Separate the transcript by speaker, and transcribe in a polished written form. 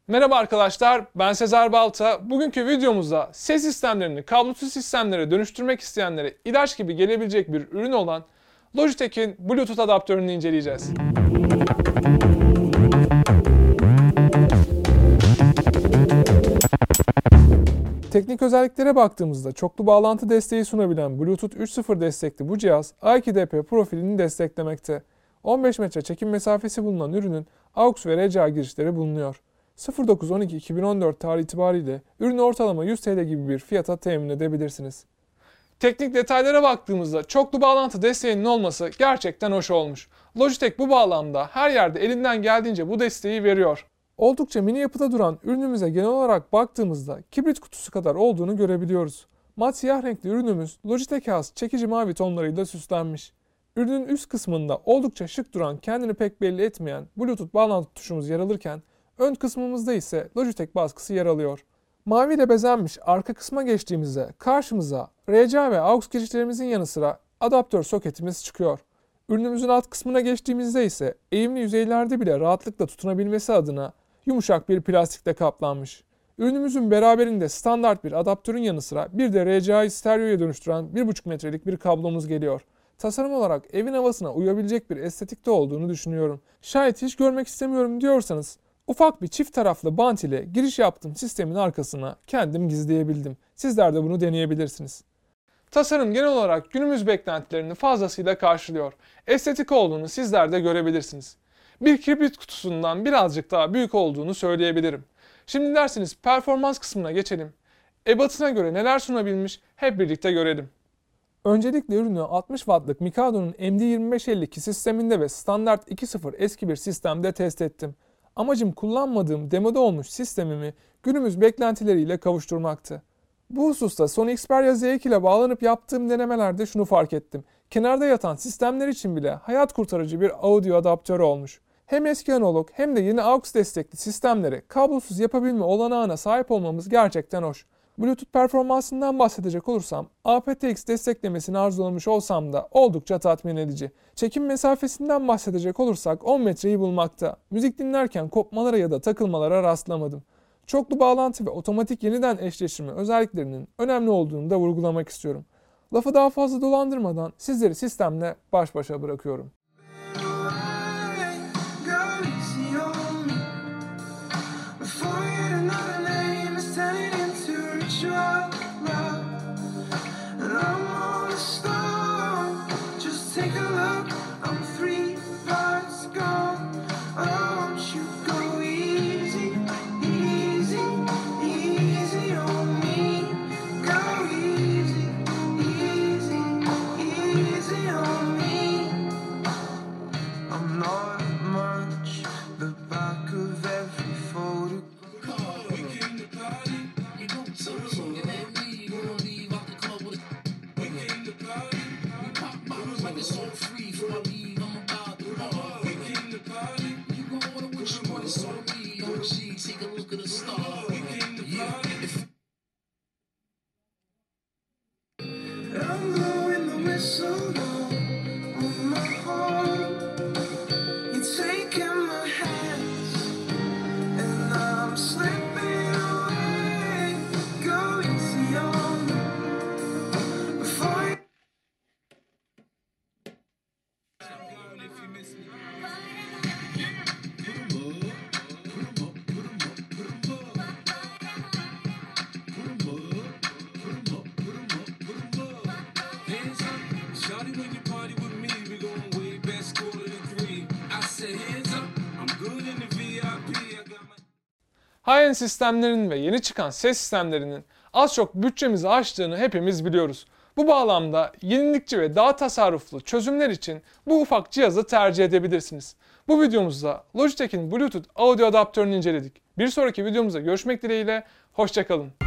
Speaker 1: Merhaba arkadaşlar, ben Sezer Balta. Bugünkü videomuzda ses sistemlerini kablosuz sistemlere dönüştürmek isteyenlere ilaç gibi gelebilecek bir ürün olan Logitech'in Bluetooth adaptörünü inceleyeceğiz. Teknik özelliklere baktığımızda çoklu bağlantı desteği sunabilen Bluetooth 3.0 destekli bu cihaz A2DP profilini desteklemekte. 15 metre çekim mesafesi bulunan ürünün AUX ve RCA girişleri bulunuyor. 09.12.2014 tarihi itibariyle ürünü ortalama 100 TL gibi bir fiyata temin edebilirsiniz. Teknik detaylara baktığımızda çoklu bağlantı desteğinin olması gerçekten hoş olmuş. Logitech bu bağlamda her yerde elinden geldiğince bu desteği veriyor. Oldukça mini yapıda duran ürünümüze genel olarak baktığımızda kibrit kutusu kadar olduğunu görebiliyoruz. Mat siyah renkli ürünümüz Logitech'e has çekici mavi tonlarıyla süslenmiş. Ürünün üst kısmında oldukça şık duran, kendini pek belli etmeyen Bluetooth bağlantı tuşumuz yer alırken ön kısmımızda ise Logitech baskısı yer alıyor. Mavi ile bezenmiş arka kısma geçtiğimizde karşımıza RCA ve AUX girişlerimizin yanı sıra adaptör soketimiz çıkıyor. Ürünümüzün alt kısmına geçtiğimizde ise eğimli yüzeylerde bile rahatlıkla tutunabilmesi adına yumuşak bir plastikle kaplanmış. Ürünümüzün beraberinde standart bir adaptörün yanı sıra bir de RCA'yı stereoya dönüştüren 1,5 metrelik bir kablomuz geliyor. Tasarım olarak evin havasına uyabilecek bir estetikte olduğunu düşünüyorum. Şayet hiç görmek istemiyorum diyorsanız ufak bir çift taraflı bant ile giriş yaptığım sistemin arkasına kendim gizleyebildim. Sizler de bunu deneyebilirsiniz. Tasarım genel olarak günümüz beklentilerini fazlasıyla karşılıyor. Estetik olduğunu sizler de görebilirsiniz. Bir kibrit kutusundan birazcık daha büyük olduğunu söyleyebilirim. Şimdi derseniz performans kısmına geçelim. Ebatına göre neler sunabilmiş hep birlikte görelim. Öncelikle ürünü 60 Watt'lık Mikado'nun MD2552 sisteminde ve standart 2.0 eski bir sistemde test ettim. Amacım kullanmadığım demoda olmuş sistemimi günümüz beklentileriyle kavuşturmaktı. Bu hususta Sony Xperia Z2 ile bağlanıp yaptığım denemelerde şunu fark ettim. Kenarda yatan sistemler için bile hayat kurtarıcı bir audio adaptörü olmuş. Hem eski analog hem de yeni AUX destekli sistemleri kablosuz yapabilme olanağına sahip olmamız gerçekten hoş. Bluetooth performansından bahsedecek olursam aptX desteklemesini arzulamış olsam da oldukça tatmin edici. Çekim mesafesinden bahsedecek olursak 10 metreyi bulmakta. Müzik dinlerken kopmalara ya da takılmalara rastlamadım. Çoklu bağlantı ve otomatik yeniden eşleştirme özelliklerinin önemli olduğunu da vurgulamak istiyorum. Lafı daha fazla dolandırmadan sizleri sistemle baş başa bırakıyorum. High-end sistemlerin ve yeni çıkan ses sistemlerinin az çok bütçemizi aştığını hepimiz biliyoruz. Bu bağlamda yenilikçi ve daha tasarruflu çözümler için bu ufak cihazı tercih edebilirsiniz. Bu videomuzda Logitech'in Bluetooth audio adaptörünü inceledik. Bir sonraki videomuzda görüşmek dileğiyle, hoşça kalın.